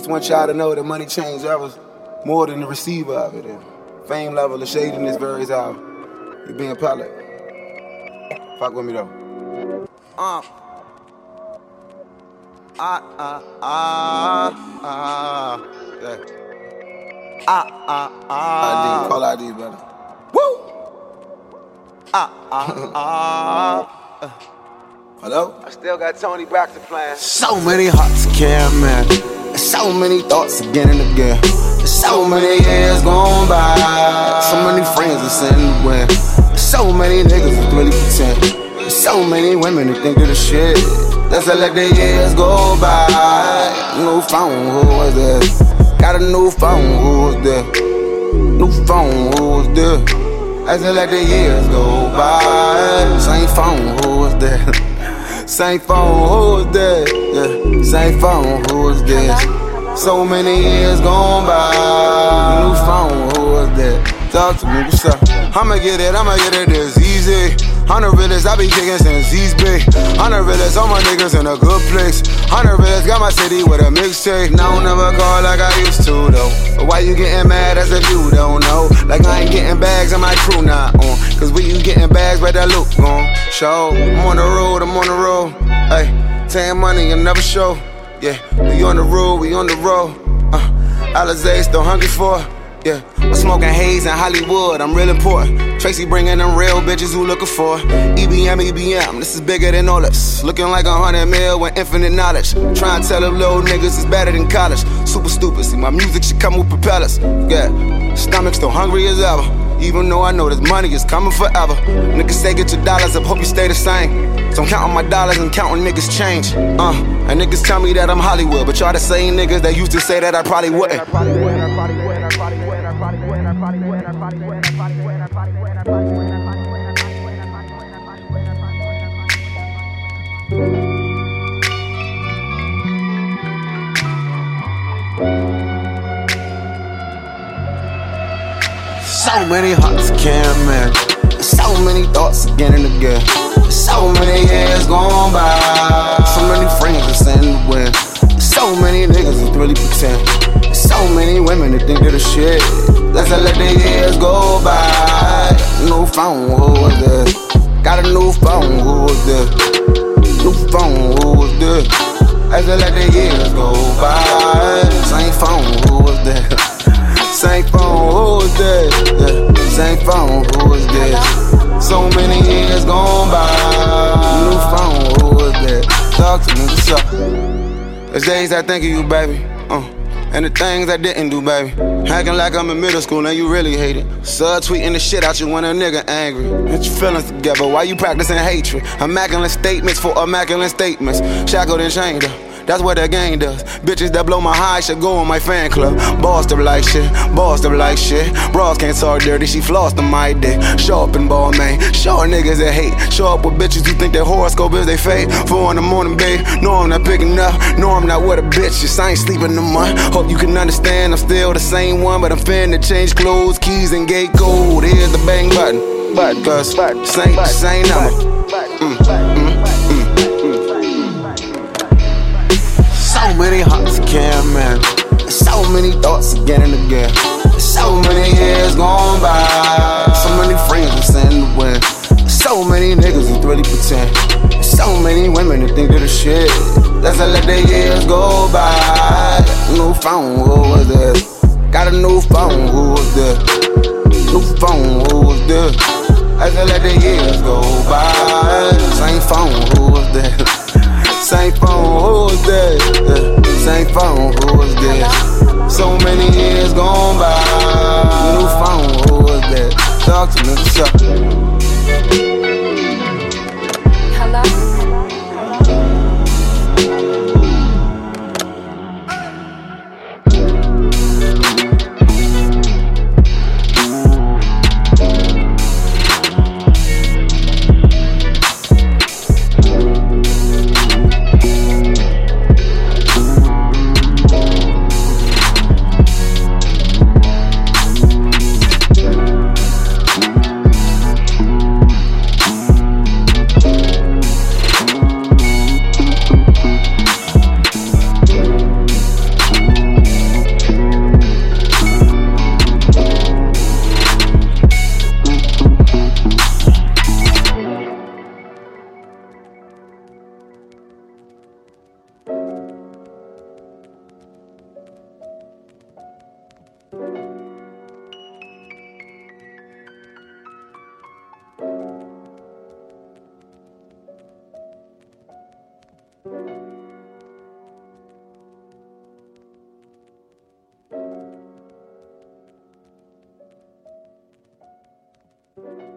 just want y'all to know that money changed others more than the receiver of it. And fame level, the shadiness varies out. You being public. Fuck with me though. Yeah. ID, call ID, brother. Woo! Hello? I still got Tony Braxton playing. So many hearts to carry, man. So many thoughts again and again. So many years gone by. So many friends that's in the wind. So many niggas that really pretend. So many women that think they're the shit. Let's let the years go by. New phone, who was this? Got a new phone, who was there? New phone, who was there? As I let the years go by. Same phone, who was there? Same phone, who was there? Yeah. Same phone, who was there? So many years gone by. New phone, who was there? Talk to me, what's up? I'ma get it this easy. 100 realest, I be kicking since East Bay. 100 realest, all my niggas in a good place. 100 realest, got my city with a mixtape. Now I don't never call like I used to though. But why you getting mad as if you don't know? Like I ain't getting bags and my crew not on. Cause when you getting bags, but that look gone. Show, I'm on the road. Hey, taking money and never show. Yeah, we on the road. Alizé still hungry for. Yeah, I'm smoking haze in Hollywood, I'm real important. Tracy bringing them real bitches who looking for EBM, this is bigger than all this. Looking like 100 mil with infinite knowledge. Trying to tell them little niggas it's better than college. Super stupid, see my music should come with propellers. Yeah, stomach still hungry as ever. Even though I know this money is coming forever. Niggas say get your dollars up, hope you stay the same. So I'm counting my dollars and counting niggas change. And niggas tell me that I'm Hollywood, but y'all the same niggas that used to say that I probably wouldn't. So many hearts to carry, man. So many thoughts again and again. So many years gone by. So many friends that's in the wind. So many niggas that really pretend. So many women that think they're the shit. Let's let the years go by. New phone, who was this? Got a new phone, who was this? New phone, who was this? As I let the years go by. Same phone, who was there? Same phone, who was there? Yeah. Same phone, who was there? So many years gone by. New phone, who was there? Talk to me, what's up? There's days I think of you, baby. And the things I didn't do, baby. Acting like I'm in middle school, now you really hate it. Subtweeting the shit out you when a nigga angry. Get your feelings together, why you practicing hatred? Immaculate statements for immaculate statements. Shackled and chained up, that's what that gang does. Bitches that blow my high should go on my fan club. Bossed up like shit. Bras can't talk dirty, she flossed on my dick. Show up in ball, man. Show niggas that hate. Show up with bitches who think their horoscope is they fate. 4 in the morning, babe. No, I'm not picking up. No, I'm not with a bitch. Just I ain't sleeping no more. Hope you can understand, I'm still the same one, but I'm finna change clothes, keys, and gate code. Here's the bang button. Cause same number. So many hearts to carry, man. So many thoughts again and again. So many years gone by. So many friends that's in the wind. So many niggas that really pretend. So many women that think they're the shit. Let's let the years go by. New phone, who was this? Got a new phone, who was there? New phone, who was there? As I let the years go by. Same phone, who was there? Same phone, who was there? Yeah. Same phone, who was there? So many years gone by. New phone, who was there? Talk to me, what's up? Hello? Peace.